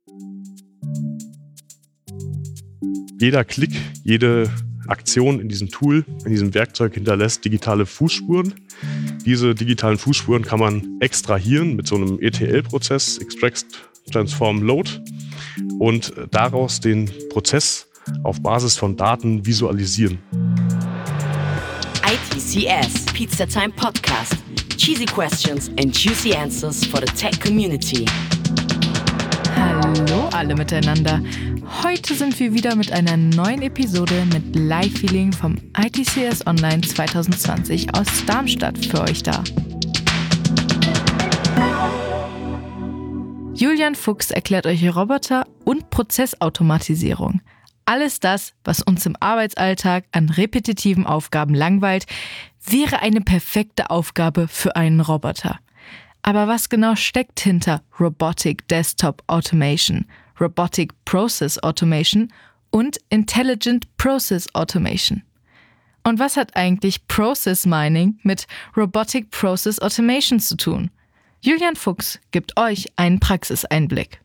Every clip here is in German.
Jeder Klick, jede Aktion in diesem Tool, in diesem Werkzeug hinterlässt digitale Fußspuren. Diese digitalen Fußspuren kann man extrahieren mit so einem ETL-Prozess, Extract, Transform, Load, und daraus den Prozess auf Basis von Daten visualisieren. ITCS Pizza Time Podcast. Cheesy questions and juicy answers for the tech community. Hallo alle miteinander. Heute sind wir wieder mit einer neuen Episode mit Live-Feeling vom ITCS Online 2020 aus Darmstadt für euch da. Julian Fuchs erklärt euch Roboter und Prozessautomatisierung. Alles das, was uns im Arbeitsalltag an repetitiven Aufgaben langweilt, wäre eine perfekte Aufgabe für einen Roboter. Aber was genau steckt hinter Robotic Desktop Automation, Robotic Process Automation und Intelligent Process Automation? Und was hat eigentlich Process Mining mit Robotic Process Automation zu tun? Julian Fuchs gibt euch einen Praxiseinblick.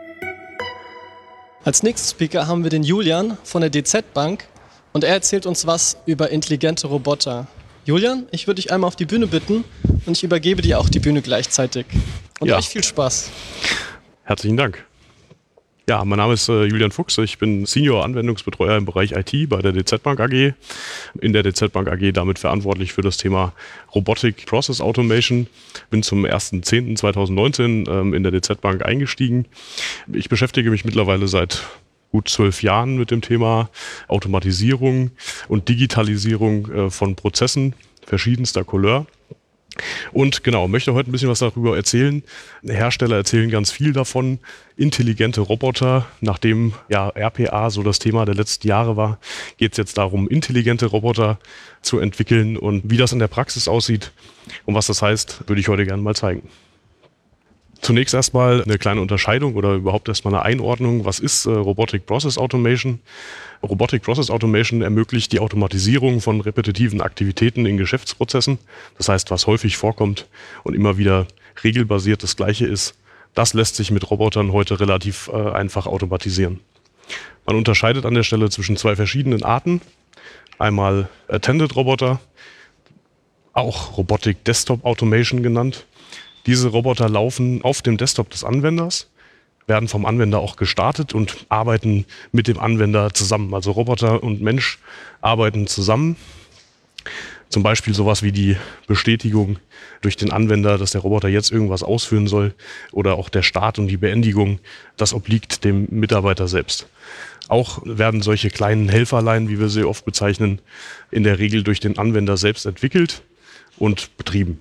Als nächsten Speaker haben wir den Julian von der DZ Bank und er erzählt uns was über intelligente Roboter. Julian, ich würde dich einmal auf die Bühne bitten und ich übergebe dir auch die Bühne gleichzeitig. Und euch viel Spaß. Herzlichen Dank. Ja, mein Name ist Julian Fuchs. Ich bin Senior Anwendungsbetreuer im Bereich IT bei der DZ Bank AG. In der DZ Bank AG damit verantwortlich für das Thema Robotic Process Automation. Bin zum 1.10.2019 in der DZ Bank eingestiegen. Ich beschäftige mich mittlerweile seit gut 12 Jahren mit dem Thema Automatisierung und Digitalisierung von Prozessen verschiedenster Couleur. Und genau, möchte heute ein bisschen was darüber erzählen. Hersteller erzählen ganz viel davon. Intelligente Roboter, nachdem ja RPA so das Thema der letzten Jahre war, geht es jetzt darum, intelligente Roboter zu entwickeln. Und wie das in der Praxis aussieht und was das heißt, würde ich heute gerne mal zeigen. Zunächst erstmal eine kleine Unterscheidung oder überhaupt erstmal eine Einordnung. Was ist Robotic Process Automation? Robotic Process Automation ermöglicht die Automatisierung von repetitiven Aktivitäten in Geschäftsprozessen. Das heißt, was häufig vorkommt und immer wieder regelbasiert das Gleiche ist, das lässt sich mit Robotern heute relativ einfach automatisieren. Man unterscheidet an der Stelle zwischen zwei verschiedenen Arten. Einmal Attended Roboter, auch Robotic Desktop Automation genannt. Diese Roboter laufen auf dem Desktop des Anwenders, werden vom Anwender auch gestartet und arbeiten mit dem Anwender zusammen. Also Roboter und Mensch arbeiten zusammen. Zum Beispiel sowas wie die Bestätigung durch den Anwender, dass der Roboter jetzt irgendwas ausführen soll, oder auch der Start und die Beendigung, das obliegt dem Mitarbeiter selbst. Auch werden solche kleinen Helferlein, wie wir sie oft bezeichnen, in der Regel durch den Anwender selbst entwickelt und betrieben.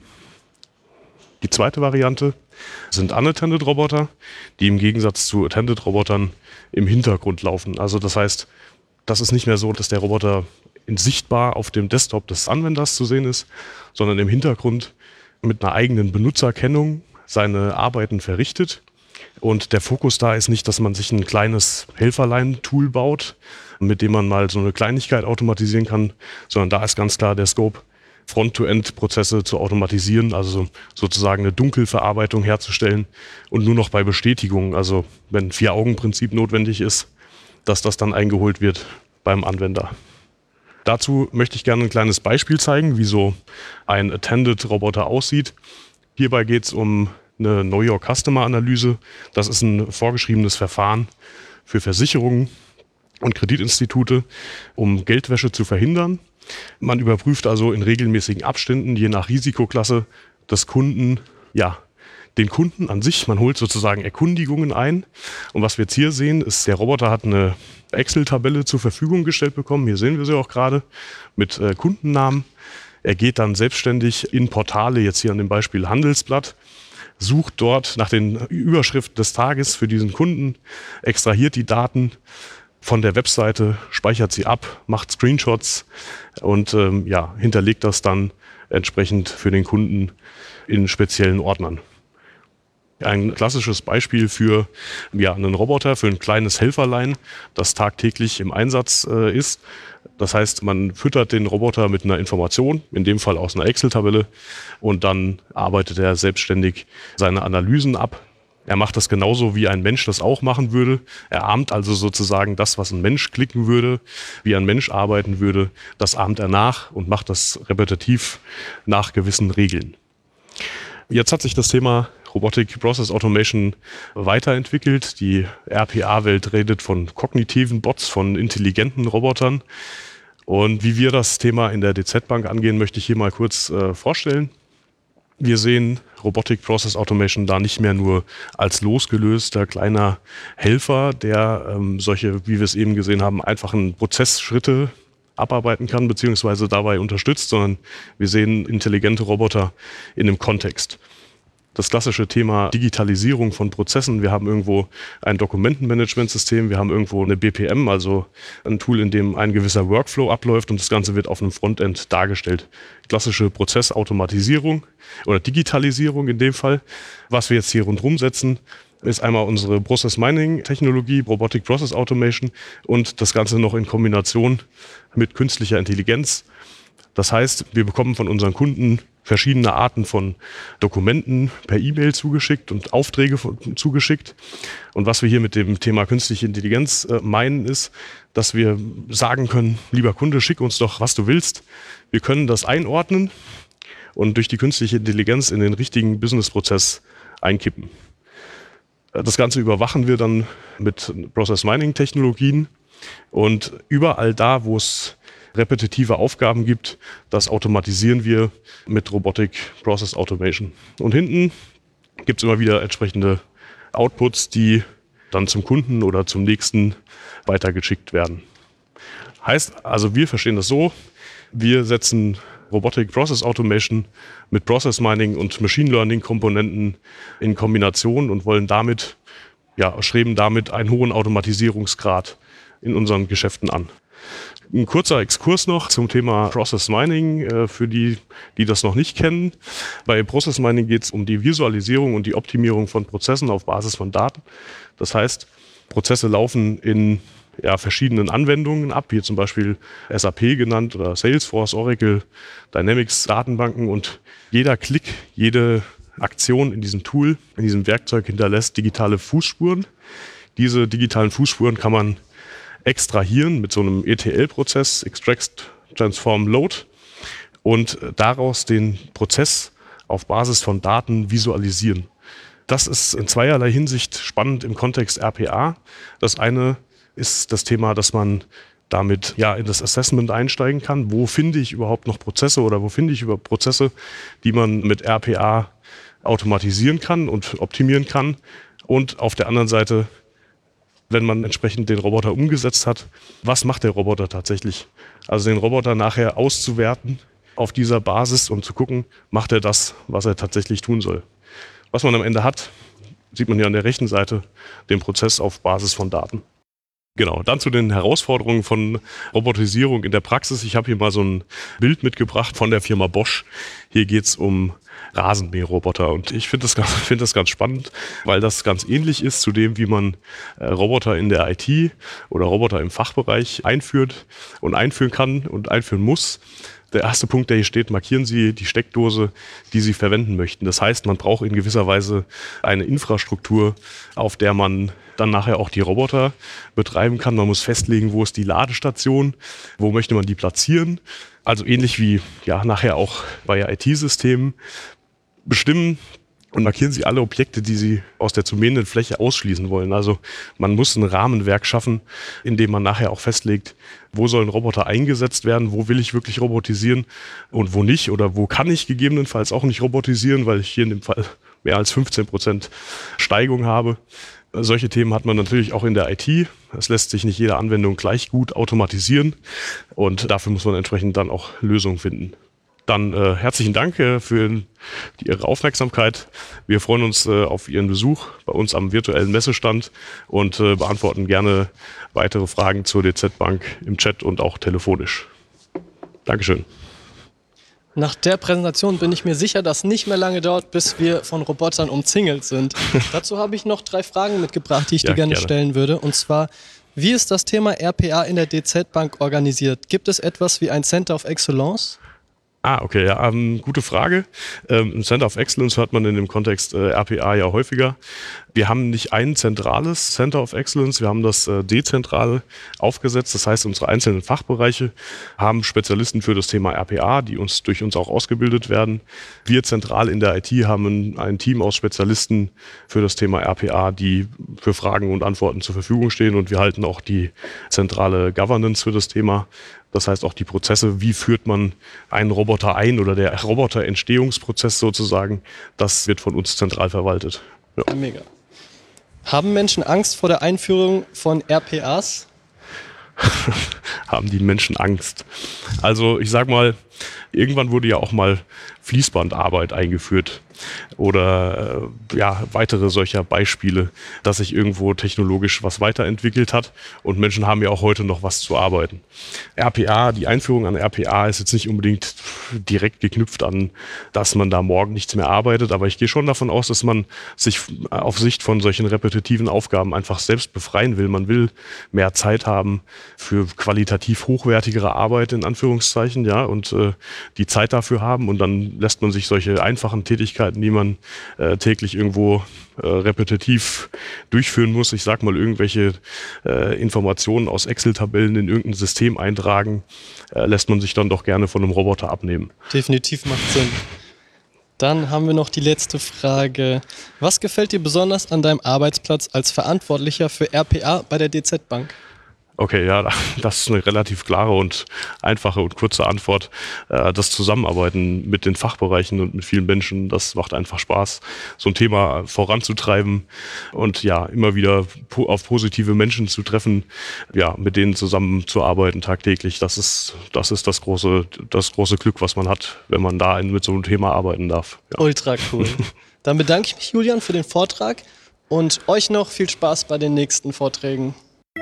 Die zweite Variante sind Unattended Roboter, die im Gegensatz zu Attended Robotern im Hintergrund laufen. Also das heißt, das ist nicht mehr so, dass der Roboter sichtbar auf dem Desktop des Anwenders zu sehen ist, sondern im Hintergrund mit einer eigenen Benutzerkennung seine Arbeiten verrichtet. Und der Fokus da ist nicht, dass man sich ein kleines Helferlein-Tool baut, mit dem man mal so eine Kleinigkeit automatisieren kann, sondern da ist ganz klar der Scope, Front-to-End-Prozesse zu automatisieren, also sozusagen eine Dunkelverarbeitung herzustellen und nur noch bei Bestätigung, also wenn 4-Augen-Prinzip notwendig ist, dass das dann eingeholt wird beim Anwender. Dazu möchte ich gerne ein kleines Beispiel zeigen, wie so ein Attended-Roboter aussieht. Hierbei geht es um eine Know Your Customer-Analyse. Das ist ein vorgeschriebenes Verfahren für Versicherungen und Kreditinstitute, um Geldwäsche zu verhindern. Man überprüft also in regelmäßigen Abständen, je nach Risikoklasse des Kunden, den Kunden an sich. Man holt sozusagen Erkundigungen ein. Und was wir jetzt hier sehen, ist, der Roboter hat eine Excel-Tabelle zur Verfügung gestellt bekommen. Hier sehen wir sie auch gerade mit Kundennamen. Er geht dann selbstständig in Portale, jetzt hier an dem Beispiel Handelsblatt, sucht dort nach den Überschriften des Tages für diesen Kunden, extrahiert die Daten von der Webseite, speichert sie ab, macht Screenshots und hinterlegt das dann entsprechend für den Kunden in speziellen Ordnern. Ein klassisches Beispiel für einen Roboter, für ein kleines Helferlein, das tagtäglich im Einsatz ist. Das heißt, man füttert den Roboter mit einer Information, in dem Fall aus einer Excel-Tabelle, und dann arbeitet er selbstständig seine Analysen ab. Er macht das genauso, wie ein Mensch das auch machen würde. Er ahmt also sozusagen das, was ein Mensch klicken würde, wie ein Mensch arbeiten würde. Das ahmt er nach und macht das repetitiv nach gewissen Regeln. Jetzt hat sich das Thema Robotic Process Automation weiterentwickelt. Die RPA-Welt redet von kognitiven Bots, von intelligenten Robotern. Und wie wir das Thema in der DZ Bank angehen, möchte ich hier mal kurz vorstellen. Wir sehen Robotic Process Automation da nicht mehr nur als losgelöster kleiner Helfer, der solche, wie wir es eben gesehen haben, einfachen Prozessschritte abarbeiten kann, beziehungsweise dabei unterstützt, sondern wir sehen intelligente Roboter in einem Kontext. Das klassische Thema Digitalisierung von Prozessen. Wir haben irgendwo ein Dokumentenmanagementsystem, wir haben irgendwo eine BPM, also ein Tool, in dem ein gewisser Workflow abläuft und das Ganze wird auf einem Frontend dargestellt. Klassische Prozessautomatisierung oder Digitalisierung in dem Fall. Was wir jetzt hier rundherum setzen, ist einmal unsere Process Mining Technologie, Robotic Process Automation und das Ganze noch in Kombination mit künstlicher Intelligenz. Das heißt, wir bekommen von unseren Kunden verschiedene Arten von Dokumenten per E-Mail zugeschickt und Aufträge zugeschickt. Und was wir hier mit dem Thema künstliche Intelligenz meinen, ist, dass wir sagen können, lieber Kunde, schick uns doch, was du willst. Wir können das einordnen und durch die künstliche Intelligenz in den richtigen Businessprozess einkippen. Das Ganze überwachen wir dann mit Process Mining Technologien und überall da, wo es repetitive Aufgaben gibt, das automatisieren wir mit Robotic Process Automation. Und hinten gibt es immer wieder entsprechende Outputs, die dann zum Kunden oder zum nächsten weitergeschickt werden. Heißt also, wir verstehen das so, wir setzen Robotic Process Automation mit Process Mining und Machine Learning Komponenten in Kombination und wollen damit, streben damit einen hohen Automatisierungsgrad in unseren Geschäften an. Ein kurzer Exkurs noch zum Thema Process Mining, für die das noch nicht kennen. Bei Process Mining geht es um die Visualisierung und die Optimierung von Prozessen auf Basis von Daten. Das heißt, Prozesse laufen in verschiedenen Anwendungen ab, wie zum Beispiel SAP genannt oder Salesforce, Oracle, Dynamics Datenbanken und jeder Klick, jede Aktion in diesem Tool, in diesem Werkzeug hinterlässt digitale Fußspuren. Diese digitalen Fußspuren kann man extrahieren mit so einem ETL-Prozess, Extract, Transform, Load und daraus den Prozess auf Basis von Daten visualisieren. Das ist in zweierlei Hinsicht spannend im Kontext RPA. Das eine ist das Thema, dass man damit in das Assessment einsteigen kann. Wo finde ich überhaupt noch Prozesse oder wo finde ich überhaupt Prozesse, die man mit RPA automatisieren kann und optimieren kann. Und auf der anderen Seite, wenn man entsprechend den Roboter umgesetzt hat, was macht der Roboter tatsächlich? Also den Roboter nachher auszuwerten auf dieser Basis und zu gucken, macht er das, was er tatsächlich tun soll. Was man am Ende hat, sieht man hier an der rechten Seite, den Prozess auf Basis von Daten. Genau, dann zu den Herausforderungen von Robotisierung in der Praxis. Ich habe hier mal so ein Bild mitgebracht von der Firma Bosch. Hier geht es um Rasenmäherroboter und ich finde das ganz spannend, weil das ganz ähnlich ist zu dem, wie man Roboter in der IT oder Roboter im Fachbereich einführt und einführen kann und einführen muss. Der erste Punkt, der hier steht, markieren Sie die Steckdose, die Sie verwenden möchten. Das heißt, man braucht in gewisser Weise eine Infrastruktur, auf der man dann nachher auch die Roboter betreiben kann. Man muss festlegen, wo ist die Ladestation, wo möchte man die platzieren. Also ähnlich wie nachher auch bei IT-Systemen bestimmen und markieren Sie alle Objekte, die Sie aus der zu mähenden Fläche ausschließen wollen. Also man muss ein Rahmenwerk schaffen, in dem man nachher auch festlegt, wo sollen Roboter eingesetzt werden, wo will ich wirklich robotisieren und wo nicht oder wo kann ich gegebenenfalls auch nicht robotisieren, weil ich hier in dem Fall mehr als 15% Steigung habe. Solche Themen hat man natürlich auch in der IT. Es lässt sich nicht jede Anwendung gleich gut automatisieren und dafür muss man entsprechend dann auch Lösungen finden. Dann herzlichen Dank für Ihre Aufmerksamkeit. Wir freuen uns auf Ihren Besuch bei uns am virtuellen Messestand und beantworten gerne weitere Fragen zur DZ Bank im Chat und auch telefonisch. Dankeschön. Nach der Präsentation bin ich mir sicher, dass nicht mehr lange dauert, bis wir von Robotern umzingelt sind. Dazu habe ich noch 3 Fragen mitgebracht, die ich dir gerne stellen würde. Und zwar, wie ist das Thema RPA in der DZ Bank organisiert? Gibt es etwas wie ein Center of Excellence? Okay, ja, gute Frage. Center of Excellence hört man in dem Kontext RPA ja häufiger. Wir haben nicht ein zentrales Center of Excellence, wir haben das dezentral aufgesetzt. Das heißt, unsere einzelnen Fachbereiche haben Spezialisten für das Thema RPA, die durch uns auch ausgebildet werden. Wir zentral in der IT haben ein Team aus Spezialisten für das Thema RPA, die für Fragen und Antworten zur Verfügung stehen, und wir halten auch die zentrale Governance für das Thema. Das heißt auch die Prozesse, wie führt man einen Roboter ein, oder der Roboterentstehungsprozess sozusagen, das wird von uns zentral verwaltet. Ja. Mega. Haben Menschen Angst vor der Einführung von RPAs? Haben die Menschen Angst? Also ich sag mal, irgendwann wurde ja auch mal Fließbandarbeit eingeführt oder weitere solcher Beispiele, dass sich irgendwo technologisch was weiterentwickelt hat, und Menschen haben ja auch heute noch was zu arbeiten. RPA, die Einführung an RPA ist jetzt nicht unbedingt direkt geknüpft an, dass man da morgen nichts mehr arbeitet, aber ich gehe schon davon aus, dass man sich auf Sicht von solchen repetitiven Aufgaben einfach selbst befreien will. Man will mehr Zeit haben für qualitativ hochwertigere Arbeit, in Anführungszeichen, ja, und die Zeit dafür haben, und dann lässt man sich solche einfachen Tätigkeiten, die man täglich irgendwo repetitiv durchführen muss, ich sag mal irgendwelche Informationen aus Excel-Tabellen in irgendein System eintragen, lässt man sich dann doch gerne von einem Roboter abnehmen. Definitiv macht Sinn. Dann haben wir noch die letzte Frage. Was gefällt dir besonders an deinem Arbeitsplatz als Verantwortlicher für RPA bei der DZ Bank? Okay, ja, das ist eine relativ klare und einfache und kurze Antwort. Das Zusammenarbeiten mit den Fachbereichen und mit vielen Menschen, das macht einfach Spaß, so ein Thema voranzutreiben und ja, immer wieder auf positive Menschen zu treffen, ja, mit denen zusammenzuarbeiten tagtäglich. Das ist das große Glück, was man hat, wenn man da mit so einem Thema arbeiten darf. Ja. Ultra cool. Dann bedanke ich mich, Julian, für den Vortrag, und euch noch viel Spaß bei den nächsten Vorträgen.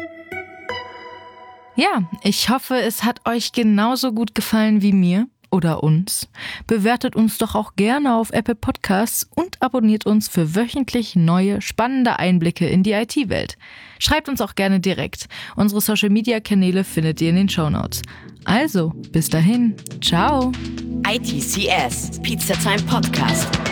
Ja, ich hoffe, es hat euch genauso gut gefallen wie mir oder uns. Bewertet uns doch auch gerne auf Apple Podcasts und abonniert uns für wöchentlich neue, spannende Einblicke in die IT-Welt. Schreibt uns auch gerne direkt. Unsere Social-Media-Kanäle findet ihr in den Shownotes. Also, bis dahin. Ciao. ITCS, Pizza Time Podcast.